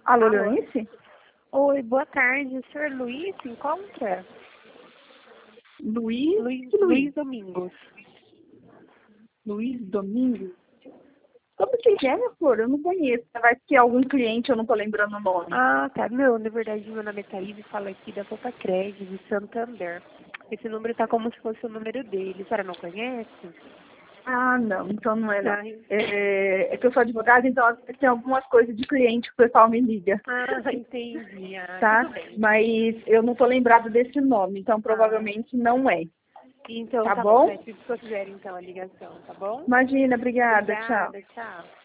Alô, Alô? Leonice? Oi, boa tarde. O senhor Luiz se encontra? Luiz? Luiz, Que Luiz? Luiz Domingos. Luiz Domingos? Como que é, minha flor? Eu não conheço. Vai ser algum cliente, eu não tô lembrando o nome. Ah, tá. Não, na verdade, meu nome é Thaís e falo aqui da Copa Crédito de Santander. Esse número tá como se fosse o número dele. A senhora não conhece? Ah, não. Então não é, não. Ai. É que eu sou advogada, então às vezes tem algumas coisas de cliente que o pessoal me liga. Ah, entendi. Ah, Tá? tudo bem. Mas eu não tô lembrada desse nome, então Ah, provavelmente não é. então Tá tá bom. bom? Peço que eu fizer então a ligação, tá bom? Imagina, obrigada. Tchau. Obrigada, tchau.